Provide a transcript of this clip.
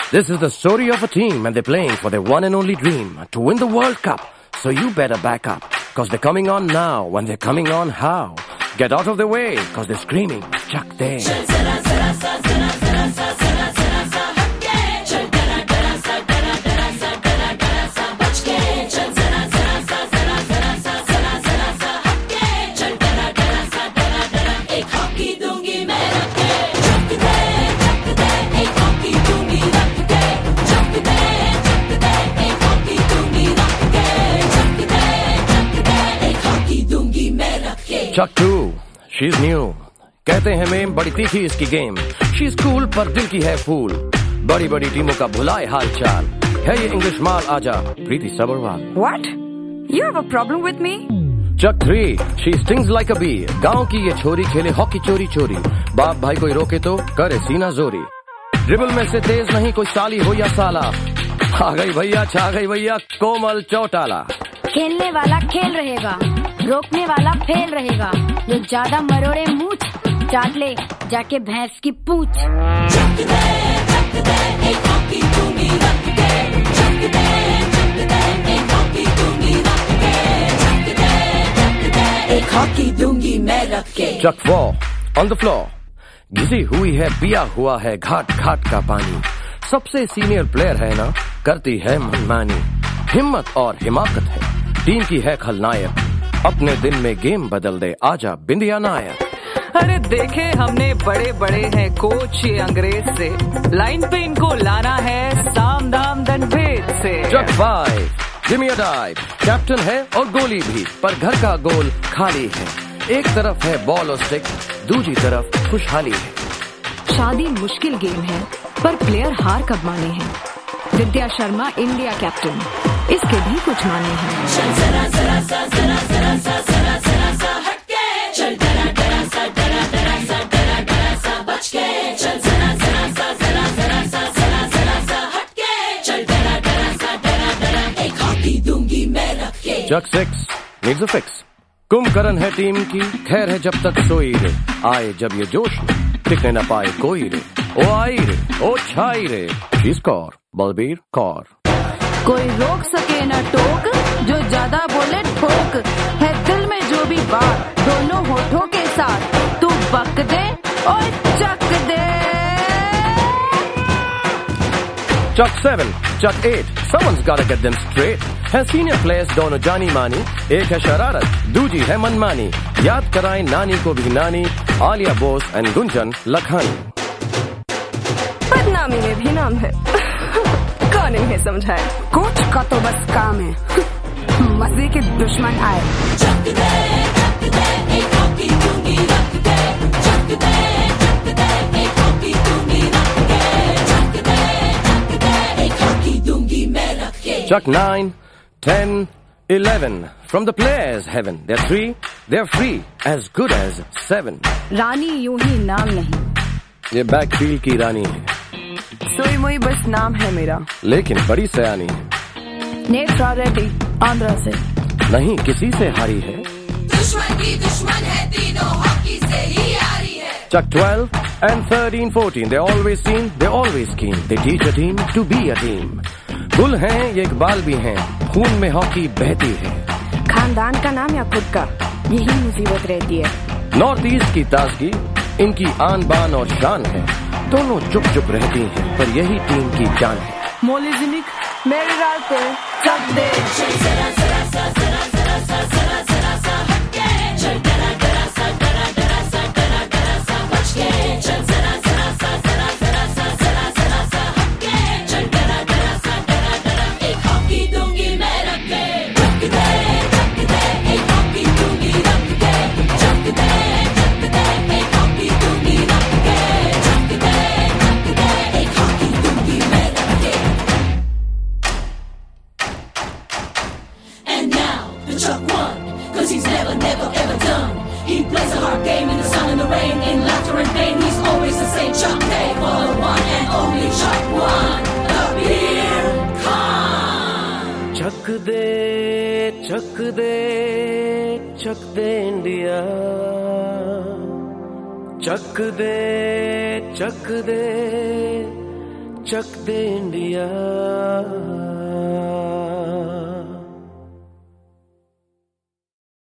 This is the story of a team and they're playing for their one and only dream to win the World Cup. So you better back up, cause they're coming on now. When they're coming on, how? Get out of the way, cause they're screaming, Chak De. Chuck 2, she's new. कहते हैं ma'am बड़ी तीखी इसकी game. She's cool पर दिल की है फूल. बड़ी बड़ी टीमों का भुलाए हाल चाल. है ये इंग्लिश माल आजा प्रीति Sabharwal. What? You have a problem with me? Chuck 3, she stings like a bee. गांव की ये छोरी खेले हॉकी चोरी चोरी. बाप भाई कोई रोके तो करे सीना जोरी. ड्रिबल में से तेज नहीं कोई साली हो या साला. आ गई भैया छा गई भैया कोमल चौटाला. खेलने वाला खेल रहेगा, रोकने वाला फेल रहेगा. जो ज्यादा मरोड़े मूछ चाट ले जाके भैंस की पूंछ. एक हॉकी दूंगी मैं रख के. Chuck 4, on the floor. घिसी हुई है पिया हुआ है घाट घाट का पानी. सबसे सीनियर प्लेयर है ना, करती है मनमानी. हिम्मत और हिमाकत है, टीम की है खलनायक. अपने दिन में गेम बदल दे आजा बिंदिया नायक. अरे देखे हमने बड़े बड़े हैं कोच ये अंग्रेज से. लाइन पे इनको लाना है साम दाम दंड भेद से. Chuck 5, give me a dive. Captain है और गोली भी, पर घर का गोल खाली है. एक तरफ है बॉल और स्टिक, दूसरी तरफ खुशहाली है. शादी मुश्किल गेम है, पर प्लेयर हार कब माने हैं. विद्या शर्मा इंडिया कैप्टन, इसके भी कुछ माने हैं. Chuck 6, needs a fix. Kumbhakarna है टीम की, खैर है जब तक सोई रे. आए जब ये जोश में टिकने न पाए कोई रे. ओ आई रे, ओ छाई रे. She score, Balbir Kaur. कोई रोक सके न टोक, जो ज्यादा बोले ठोक. है दिल में जो भी बात, दोनों होठों के साथ. तू बक दे और चक दे. Chuck 7, Chuck 8, someone's gotta get them straight. है सीनियर प्लेयर्स दोनों जानी मानी. एक है शरारत, दूजी है मनमानी. याद कराएं नानी को भी नानी, आलिया बोस एंड गुंजन लखानी. बदनामी में भी नाम है. कौन इन्हें समझाए. कोच का तो बस काम है मजे के दुश्मन आए. Chuck 9, 10, 11. From the players' heaven, they're 3, they're free, as good as 7. रानी यूं ही नाम नहीं, ये बैकफील्ड की रानी है, सोई मोई बस नाम है मेरा. लेकिन बड़ी सयानी है. नेत्रा रेड्डी आंध्रा से, नहीं किसी से हारी है. दुश्मन की दुश्मन है तीनों, हॉकी से ही यारी है. Chuck 12 and 13, 14. They're always seen, they're always keen. They teach a team to be a team. गुल हैं ये इकबाल भी हैं, खून में हॉकी बहती है. खानदान का नाम या खुद का, यही मुसीबत रहती है. नॉर्थ ईस्ट की ताजगी इनकी आन बान और शान है. दोनों चुप चुप रहती हैं, पर यही टीम की जान है. मोलिजिनिक मेरे राल पे चक दे. Chuck 1, 'cause he's never, never, ever done. He plays a hard game in the sun and the rain, in laughter and pain. He's always the same. Chuck Day for the one and only Chuck 1, the Beer Khan. चक दे, चक दे, चक दे India. चक दे, चक दे, चक दे इंडिया।